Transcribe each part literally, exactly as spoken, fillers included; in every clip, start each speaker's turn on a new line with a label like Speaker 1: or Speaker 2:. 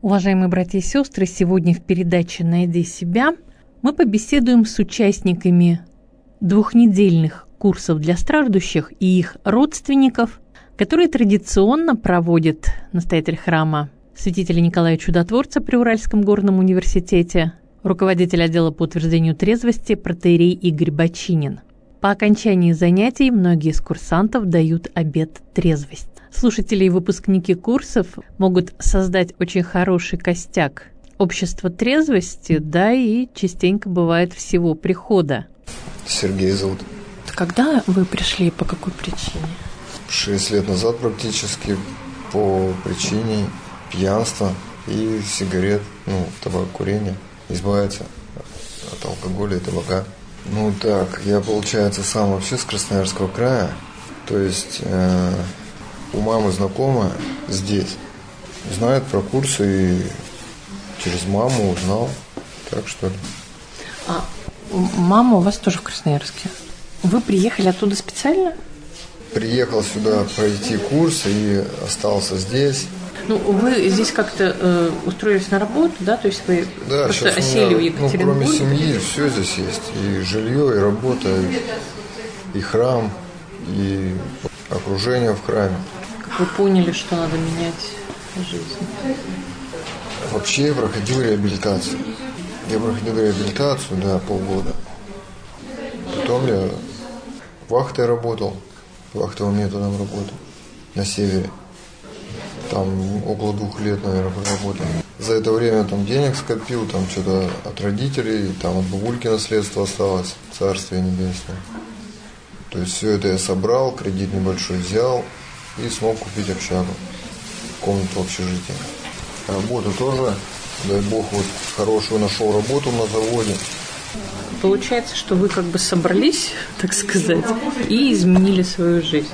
Speaker 1: Уважаемые братья и сестры, сегодня в передаче «Найди себя» мы побеседуем с участниками двухнедельных курсов для страждущих и их родственников, которые традиционно проводит настоятель храма святителя Николая Чудотворца при Уральском горном университете, руководитель отдела по утверждению трезвости протоиерей Игорь Бочинин. По окончании занятий многие из курсантов дают обет трезвости. Слушатели и выпускники курсов могут создать очень хороший костяк общества трезвости, да и частенько бывает всего прихода.
Speaker 2: Сергей зовут.
Speaker 1: Когда вы пришли и по какой причине?
Speaker 2: Шесть лет назад практически по причине пьянства и сигарет, ну, табакокурения, избавиться от алкоголя и табака. Ну так, я, получается, сам вообще с Красноярского края, то есть э, у мамы знакомая здесь, знает про курсы и через маму узнал, так что ли.
Speaker 1: А мама у вас тоже в Красноярске? Вы приехали оттуда специально?
Speaker 2: Приехал сюда пройти курс и остался здесь.
Speaker 1: Ну, вы здесь как-то э, устроились на работу, да? То есть вы
Speaker 2: да,
Speaker 1: просто
Speaker 2: сейчас
Speaker 1: осели
Speaker 2: меня,
Speaker 1: в Екатеринбурге?
Speaker 2: Ну, кроме семьи, все здесь есть. И жилье, и работа, и, и храм, и окружение в храме.
Speaker 1: Как вы поняли, что надо менять жизнь?
Speaker 2: Вообще я проходил реабилитацию. Я проходил реабилитацию, да, полгода. Потом я вахтой работал, вахтовым методом работал на севере. Там около двух лет, наверное, проработал. За это время там денег скопил, там что-то от родителей, там от бабульки наследство осталось, царствие небесное. То есть все это я собрал, кредит небольшой взял и смог купить общагу, комнату в общежитии. Работу тоже, дай бог, вот хорошую нашел работу на заводе.
Speaker 1: Получается, что вы как бы собрались, так сказать, и изменили свою жизнь.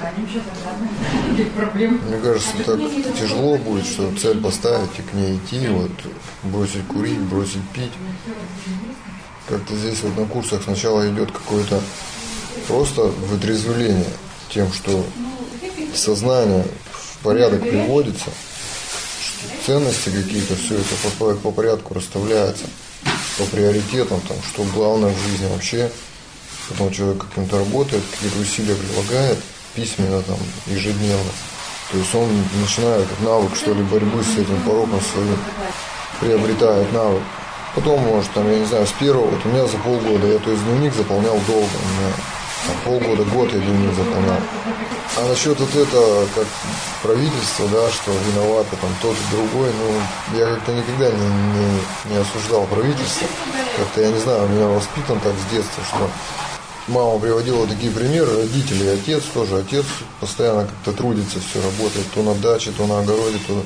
Speaker 2: Мне кажется, так тяжело будет, что цель поставить и к ней идти, вот, бросить курить, бросить пить. Как-то здесь вот на курсах сначала идет какое-то просто вытрезвление тем, что сознание в порядок приводится, что ценности какие-то, все это по, по порядку расставляется, по приоритетам, там, что главное в жизни вообще. Потом человек каким-то работает, какие-то усилия прилагает, письменно, там, ежедневно. То есть он начинает навык, что ли, борьбы с этим пороком своим, приобретает навык. Потом, может, там, я не знаю, с первого, вот у меня за полгода, я то есть дневник заполнял долго, у меня там, полгода, год я дневник заполнял. А насчет вот этого, как правительство, да, что виновато там тот и другой, ну, я как-то никогда не, не, не осуждал правительство. Как-то, я не знаю, у меня воспитан так с детства, что мама приводила такие примеры, родители, отец тоже, отец постоянно как-то трудится, все работает, то на даче, то на огороде, то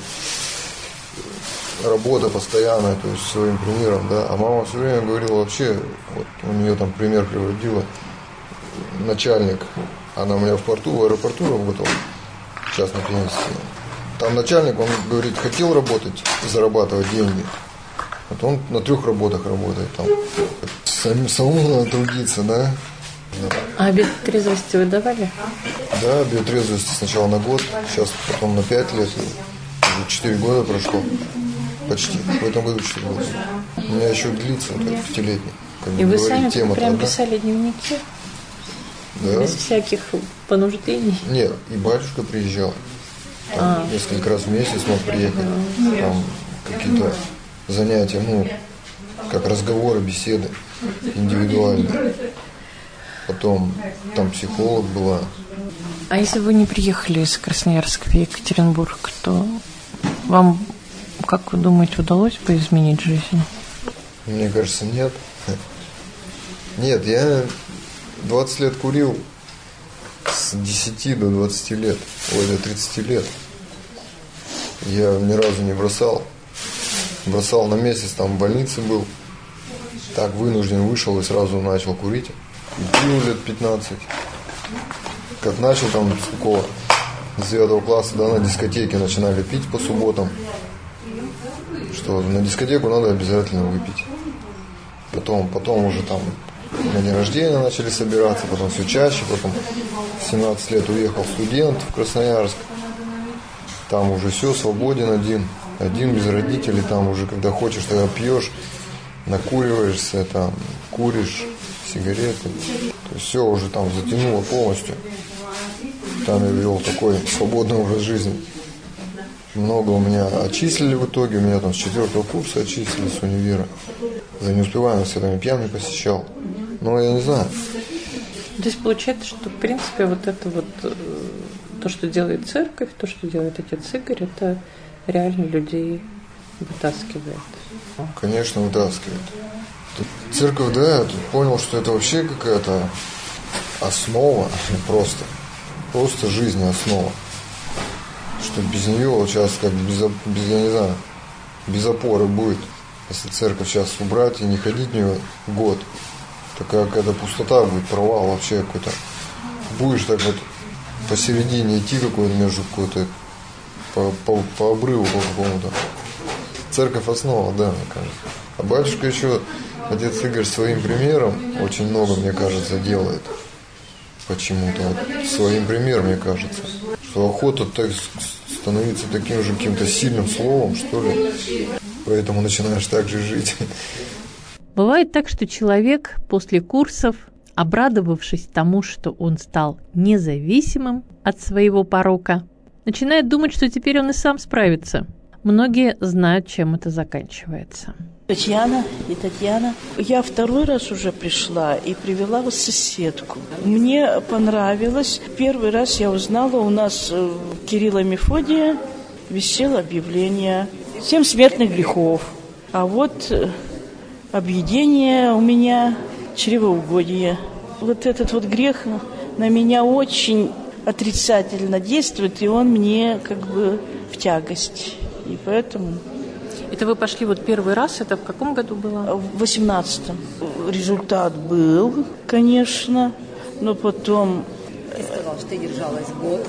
Speaker 2: работа постоянная, то есть своим примером, да. А мама все время говорила вообще, вот у нее там пример приводила, начальник, она у меня в порту, в аэропорту работала, частной пенсии. Там начальник, он говорит, хотел работать, зарабатывать деньги. Вот он на трех работах работает, там, Сам, самому надо трудиться, да.
Speaker 1: А обет трезвости вы давали?
Speaker 2: Да, обет трезвости сначала на год, сейчас потом на пять лет, уже четыре года прошло, почти, в этом году четыре года. У меня еще длится, то есть пятилетний.
Speaker 1: И вы сами прям писали дневники?
Speaker 2: Да.
Speaker 1: Без всяких понуждений?
Speaker 2: Нет, и батюшка приезжал. Там, а. Несколько раз в месяц мог приехать. Там какие-то занятия, ну, как разговоры, беседы индивидуальные. Потом там психолог была.
Speaker 1: А если вы не приехали из Красноярска в Екатеринбург, то вам, как вы думаете, удалось бы изменить жизнь?
Speaker 2: Мне кажется, нет. Нет, я двадцать лет курил, с десяти до двадцати лет, ой, до тридцати лет. Я ни разу не бросал. Бросал на месяц, там в больнице был. Так вынужден вышел и сразу начал курить. И пил лет пятнадцать. Как начал там с какого, с девятого класса, да, на дискотеке начинали пить по субботам. Что на дискотеку надо обязательно выпить. Потом, потом уже там на день рождения начали собираться, потом все чаще, потом в семнадцать лет уехал студент в Красноярск. Там уже все, свободен один. один без родителей, там уже когда хочешь, тогда пьешь, накуриваешься, там, куришь сигареты. То есть все уже там затянуло полностью. Там я вел такой свободный образ жизни. Много у меня отчислили в итоге, у меня там с четвертого курса отчислили с универа. За неуспеваемость я там пьяный посещал. Но я не знаю.
Speaker 1: То есть получается, что в принципе вот это вот то, что делает церковь, то, что делает отец Игорь, это реально людей вытаскивает.
Speaker 2: Конечно, вытаскивает. Церковь, да, я тут понял, что это вообще какая-то основа, просто, просто жизнь основа. Что без нее вот сейчас как без, без, я не знаю, без опоры будет. Если церковь сейчас убрать и не ходить в нее год, такая какая-то пустота будет, провал вообще какой-то. Будешь так вот посередине идти какой-то между какой-то по, по, по обрыву по какому-то. Церковь основа, да, мне кажется. А батюшка еще, отец Игорь, своим примером очень много, мне кажется, делает. Почему-то вот своим примером, мне кажется. Что охота так становиться таким же каким-то сильным словом, что ли. Поэтому начинаешь так же жить.
Speaker 1: Бывает так, что человек после курсов, обрадовавшись тому, что он стал независимым от своего порока, начинает думать, что теперь он и сам справится. Многие знают, чем это заканчивается.
Speaker 3: Татьяна и Татьяна. Я второй раз уже пришла и привела вас соседку. Мне понравилось. Первый раз я узнала, у нас в Кирилла Мефодия висело объявление «Семь смертных грехов». А вот объедение у меня чревоугодие. Вот этот вот грех на меня очень отрицательно действует, и он мне как бы в тягость. И поэтому...
Speaker 1: Это вы пошли вот первый раз, это в каком году было?
Speaker 3: В восемнадцатом. Результат был, конечно, но потом...
Speaker 4: Ты сказала, что ты держалась год.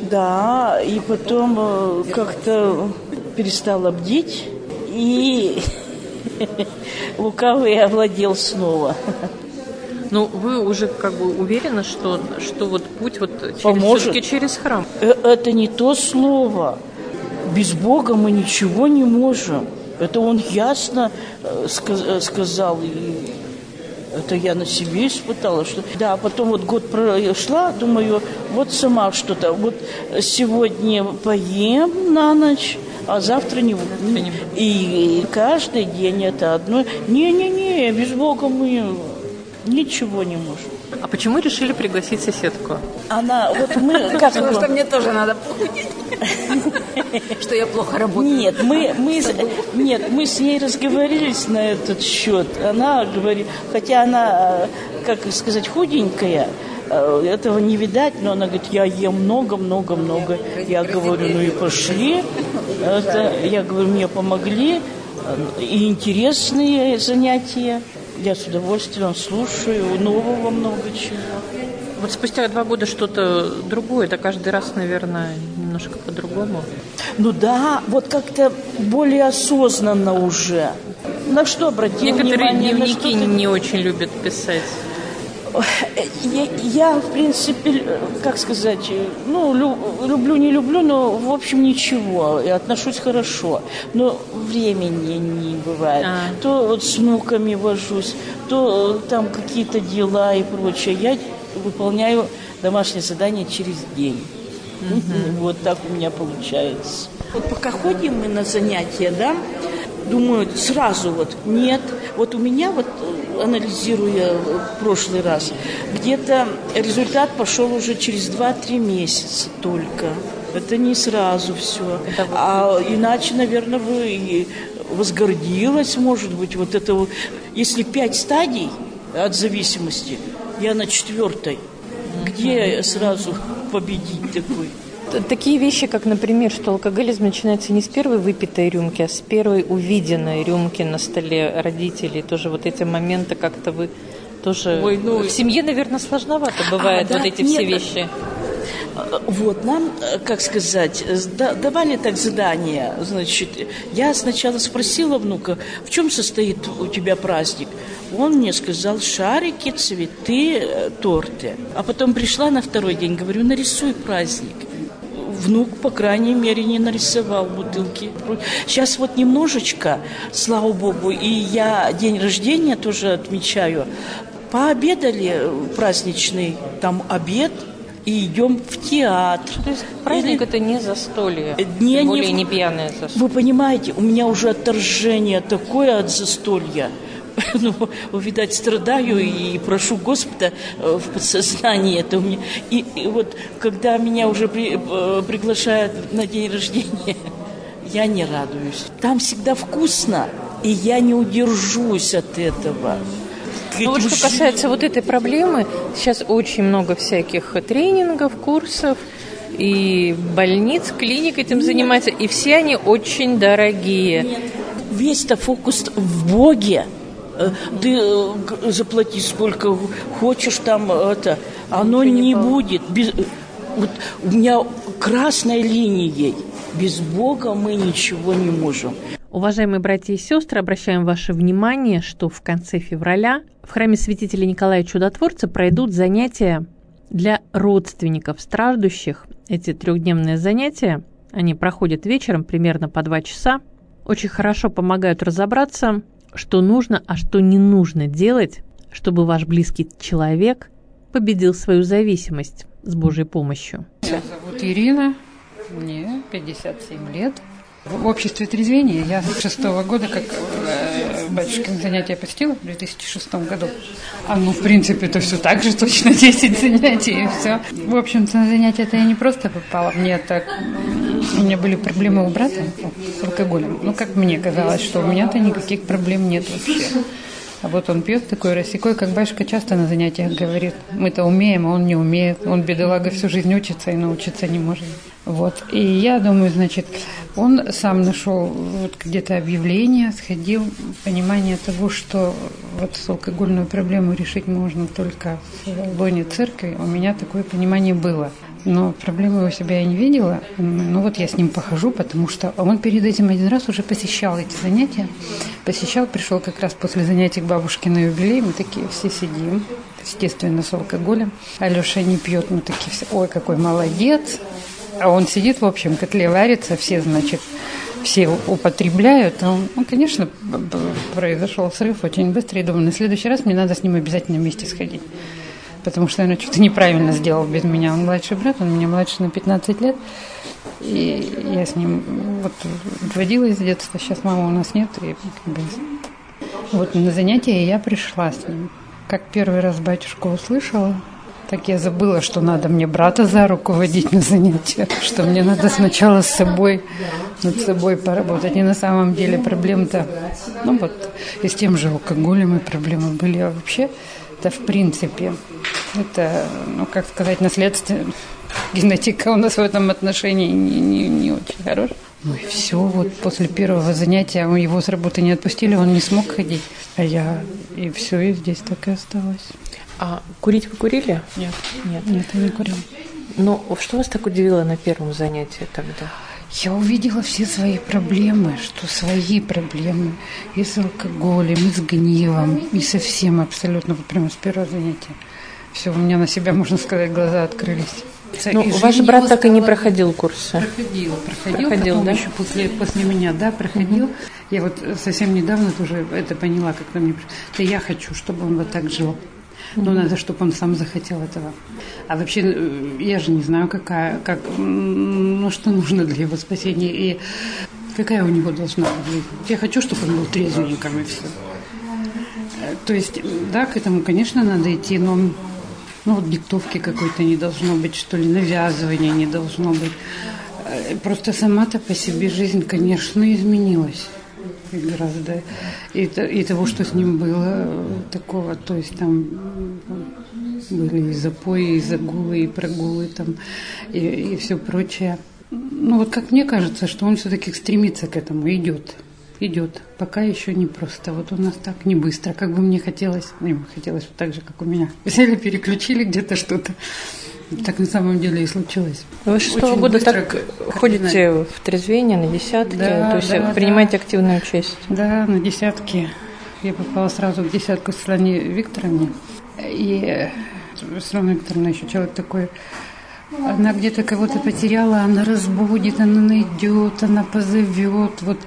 Speaker 3: Да, и потом как-то перестала бдить, и лукавый овладел снова.
Speaker 1: Ну, вы уже как бы уверены, что, что вот путь вот через,
Speaker 3: поможет.
Speaker 1: Все-таки через храм?
Speaker 3: Это не то слово. Без Бога мы ничего не можем. Это он ясно сказ- сказал. И это я на себе испытала. Что... Да, потом вот год прошла, думаю, вот сама что-то. Вот сегодня поем на ночь, а завтра не буду. И, и каждый день это одно. Не-не-не, без Бога мы ничего не можем.
Speaker 1: А почему решили пригласить соседку?
Speaker 3: Она, вот мы... Как
Speaker 4: Потому что мне тоже надо похудеть. Что я плохо работаю.
Speaker 3: Нет, мы, мы, нет, мы с ней разговорились на этот счет. Она говорит, хотя она, как сказать, худенькая, этого не видать, но она говорит, я ем много-много-много. Я говорю, ну и пошли. Это, я говорю, мне помогли. И интересные занятия. Я с удовольствием слушаю, нового много чего.
Speaker 1: Вот спустя два года что-то другое, это каждый раз, наверное, немножко по-другому.
Speaker 3: Ну да, вот как-то более осознанно уже. На что обратил
Speaker 1: Некоторые
Speaker 3: внимание?
Speaker 1: дневники
Speaker 3: на
Speaker 1: не очень любят писать.
Speaker 3: Я, я, в принципе, как сказать, ну, лю, люблю, не люблю, но, в общем, ничего, и отношусь хорошо. Но времени не бывает. А. То вот с внуками вожусь, то там какие-то дела и прочее. Я выполняю домашнее задание через день. Mm-hmm. Вот так у меня получается. Вот пока ходим мы на занятия, да, думаю, сразу вот нет. Вот у меня вот, анализируя в прошлый раз, где-то результат пошел уже через два-три месяца только. Это не сразу все. А иначе, наверное, бы и возгордилась, может быть, вот это вот. Если пять стадий от зависимости, я на четвертой. Где сразу победить такой?
Speaker 1: Такие вещи, как, например, что алкоголизм начинается не с первой выпитой рюмки, а с первой увиденной рюмки на столе родителей. Тоже вот эти моменты как-то вы тоже... Ой, ну... В семье, наверное, сложновато бывает а, вот да? эти Нет, все вещи.
Speaker 3: Вот, нам, как сказать, давали так задание. Значит, я сначала спросила внука, в чем состоит у тебя праздник? Он мне сказал, шарики, цветы, торты. А потом пришла на второй день, говорю, нарисуй праздник. внук, по крайней мере, не нарисовал бутылки. Сейчас вот немножечко, слава богу, и я день рождения тоже отмечаю. Пообедали праздничный, там обед, и идем в театр.
Speaker 1: То есть праздник
Speaker 3: Или...
Speaker 1: это не застолье,
Speaker 3: не,
Speaker 1: тем более
Speaker 3: не...
Speaker 1: не пьяное застолье.
Speaker 3: Вы понимаете, у меня уже отторжение такое от застолья. Ну, видать, страдаю и прошу Господа в подсознании это у меня. И, и вот, когда меня уже при, приглашают на день рождения, я не радуюсь. Там всегда вкусно, и я не удержусь от этого.
Speaker 1: Ну вот что касается вот этой проблемы, сейчас очень много всяких тренингов, курсов, и больниц, клиник этим Нет. занимаются, и все они очень дорогие.
Speaker 3: Нет. Весь-то фокус в Боге. Ты заплати сколько хочешь там, это, оно не, не будет. Без, вот у меня красной линией. Без Бога мы ничего не можем.
Speaker 1: Уважаемые братья и сестры, обращаем ваше внимание, что в конце февраля в храме святителя Николая Чудотворца пройдут занятия для родственников страждущих. Эти трехдневные занятия, они проходят вечером примерно по два часа, очень хорошо помогают разобраться, что нужно, а что не нужно делать, чтобы ваш близкий человек победил свою зависимость с Божьей помощью.
Speaker 5: Меня зовут Ирина, мне пятьдесят семь лет. В обществе трезвения я с шестого года, как э, батюшкин занятия посетила в две тысячи шестом году. А ну, в принципе, это все так же, точно десять занятий и все. В общем-то, на занятия-то я не просто попала. Мне так... У меня были проблемы у брата с алкоголем. Ну, как мне казалось, что у меня-то никаких проблем нет вообще. А вот он пьет такой рассекой, как батюшка часто на занятиях говорит. Мы-то умеем, а он не умеет. Он, бедолага, всю жизнь учится и научиться не может. Вот. И я думаю, значит, он сам нашел вот где-то объявление, сходил, понимание того, что вот алкогольную проблему решить можно только в лоне церкви. У меня такое понимание было. Но проблемы у себя я не видела. Ну вот я с ним похожу, потому что он перед этим один раз уже посещал эти занятия. Посещал, пришел как раз после занятий к бабушке на юбилей. Мы такие все сидим, естественно, с алкоголем. Алеша не пьет, мы такие все, ой, какой молодец. А он сидит в общем котле, варится, все, значит, все употребляют. А он, ну, конечно, произошел срыв очень быстро. И думаю, на следующий раз мне надо с ним обязательно вместе сходить. Потому что, наверное, что-то неправильно сделал без меня. Он младший брат, он меня младше на пятнадцать лет. И я с ним вот водилась с детства. Сейчас мамы у нас нет. И как бы, вот на занятия я пришла с ним. Как первый раз батюшку услышала, так я забыла, что надо мне брата за руку водить на занятия, что мне надо сначала с собой, над собой поработать. И на самом деле проблем-то, ну вот, и с тем же алкоголем и проблемы были. А вообще, это в принципе, это, ну как сказать, наследство, генетика у нас в этом отношении не, не, не очень хорошая. Ну и все, вот после первого занятия его с работы не отпустили, он не смог ходить. А я, и все, и здесь так и осталась.
Speaker 1: А курить вы курили?
Speaker 5: Нет.
Speaker 1: Нет,
Speaker 5: Нет, я не курила.
Speaker 1: Но что вас так удивило на первом занятии тогда?
Speaker 5: Я увидела все свои проблемы, что свои проблемы и с алкоголем, и с гневом, и со всем абсолютно, вот прямо с первого занятия. Все, у меня на себя, можно сказать, глаза открылись.
Speaker 1: Ну, ваш брат так и не проходил курсы?
Speaker 5: Проходил, проходил,
Speaker 1: проходил,
Speaker 5: потом
Speaker 1: да?
Speaker 5: еще после, после меня, да, проходил. Угу. Я вот совсем недавно тоже это поняла, как-то мне пришло. Да я хочу, чтобы он вот так жил. Но надо, чтобы он сам захотел этого. А вообще, я же не знаю, какая, как, ну, что нужно для его спасения и какая у него должна быть жизнь. Я хочу, чтобы он был трезвенником и все. То есть, да, к этому, конечно, надо идти, но ну, вот диктовки какой-то не должно быть, что ли, навязывания не должно быть. Просто сама-то по себе жизнь, конечно, изменилась. Гораздо. И, и того, что с ним было такого, то есть там были и запои, и загулы, и прогулы, там, и, и все прочее. Ну вот как мне кажется, что он все-таки стремится к этому, идет. Идет. Пока еще не просто. Вот у нас так не быстро, как бы мне хотелось. Ему хотелось вот так же, как у меня. Взяли, переключили где-то что-то. Так на самом деле и случилось.
Speaker 1: Вы шестого года так ходите в трезвение на десятки,
Speaker 5: да,
Speaker 1: то есть
Speaker 5: да,
Speaker 1: принимаете
Speaker 5: да.
Speaker 1: активное участие?
Speaker 5: Да, на десятки. Я попала сразу в десятку Светлане Викторовне. И Светлана Викторовна еще человек такой Она где-то кого-то потеряла, она разбудит, она найдет, она позовет. Вот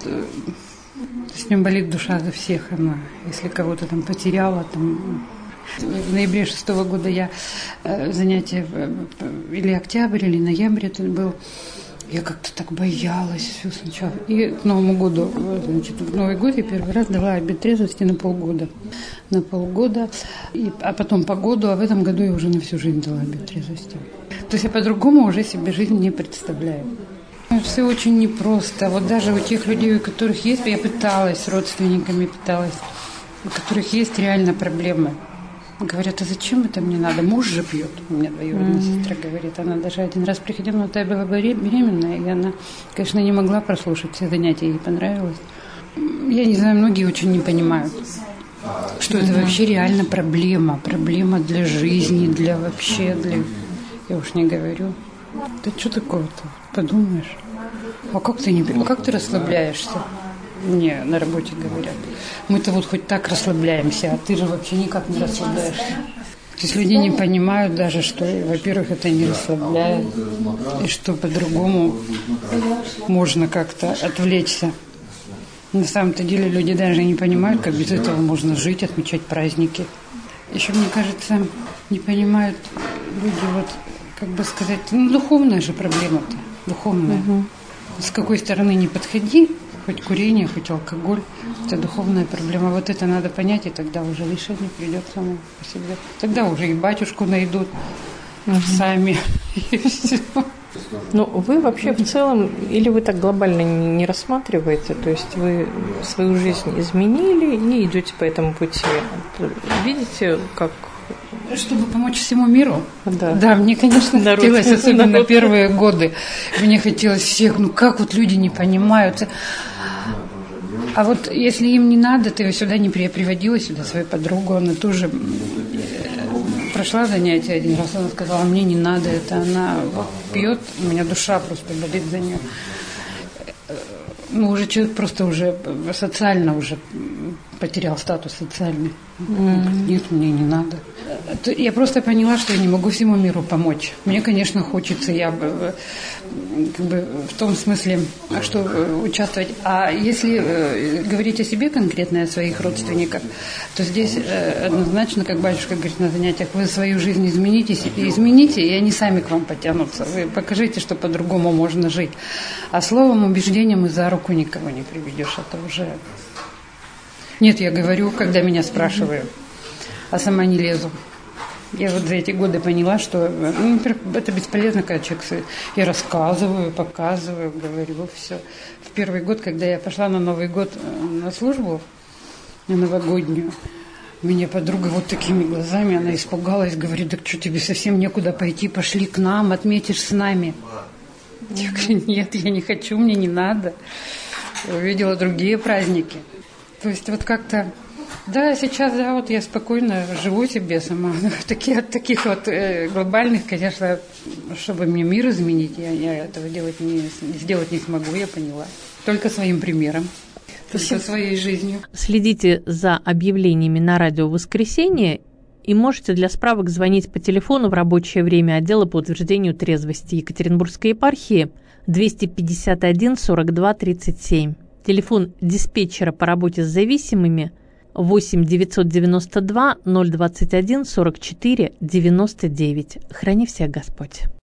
Speaker 5: с ним болит душа за всех она. Если кого-то там потеряла, там... В ноябре шестого года я занятие, или октябрь, или ноябрь это был, я как-то так боялась все сначала. И к Новому году, значит, в Новый год я первый раз дала обет трезвости на полгода. На полгода, и, а потом по году, а в этом году я уже на всю жизнь дала обет трезвости. То есть я по-другому уже себе жизнь не представляю. Все очень непросто. Вот даже у тех людей, у которых есть, я пыталась, с родственниками пыталась, у которых есть реально проблемы. Говорят, а зачем это мне надо? Муж же пьет. У меня двоюродная mm-hmm. сестра говорит. Она даже один раз приходила, но я была беременная, и она, конечно, не могла прослушать все занятия, ей понравилось. Я не знаю, многие очень не понимают, что mm-hmm. это вообще реально проблема. Проблема для жизни, для вообще, для... Я уж не говорю. Да что такое-то? Подумаешь. А как ты не... Как ты расслабляешься? Мне на работе говорят. Мы-то вот хоть так расслабляемся, а ты же вообще никак не расслабляешься. То есть люди не понимают даже, что, во-первых, это не расслабляет, и что по-другому можно как-то отвлечься. На самом-то деле люди даже не понимают, как без этого можно жить, отмечать праздники. Еще, мне кажется, не понимают люди, вот, как бы сказать, ну, духовная же проблема-то, духовная. Угу. С какой стороны не подходи, хоть курение, хоть алкоголь, это духовная проблема. Вот это надо понять, и тогда уже решение придет само по себе. Тогда уже и батюшку найдут угу. сами, и все.
Speaker 1: Ну, вы вообще в целом, или вы так глобально не рассматриваете, то есть вы свою жизнь изменили и идете по этому пути. Видите, как...
Speaker 5: Чтобы помочь всему миру?
Speaker 1: Да,
Speaker 5: да мне, конечно, народ. Хотелось, особенно народ. Первые годы. Мне хотелось всех, ну как вот люди не понимают. А вот если им не надо, ты сюда не приводила сюда свою подругу, она тоже прошла занятие один раз, она сказала, мне не надо это, она вот пьет, у меня душа просто болит за нее. Ну, уже человек просто уже социально уже потерял статус социальный. Mm-hmm. Нет, мне не надо. Я просто поняла, что я не могу всему миру помочь. Мне, конечно, хочется, я бы, как бы в том смысле, что участвовать. А если э, говорить о себе конкретно, о своих родственниках, то здесь э, однозначно, как батюшка говорит на занятиях, вы свою жизнь измените, измените, и они сами к вам потянутся. Вы покажите, что по-другому можно жить. А словом, убеждением и за руку никого не приведешь. Это уже... Нет, я говорю, когда меня спрашивают, а сама не лезу. Я вот за эти годы поняла, что ну, это бесполезно, когда человек... Я рассказываю, показываю, говорю, все. В первый год, когда я пошла на Новый год на службу, на новогоднюю, меня подруга вот такими глазами, она испугалась, говорит, да что, тебе совсем некуда пойти, пошли к нам, отметишь с нами. Я говорю, нет, я не хочу, мне не надо. Я увидела другие праздники. То есть вот как-то, да, сейчас, да, вот я спокойно живу себе сама. Такие, от таких вот э, глобальных, конечно, чтобы мне мир изменить, я, я этого делать не, сделать не смогу, я поняла. Только своим примером, только своей жизнью.
Speaker 1: Следите за объявлениями на радио в воскресенье и можете для справок звонить по телефону в рабочее время отдела по утверждению трезвости Екатеринбургской епархии двести пятьдесят один сорок два тридцать семь. Телефон диспетчера по работе с зависимыми восемь девятьсот девяносто два ноль двадцать один сорок четыре девяносто девять. Храни всех Господь.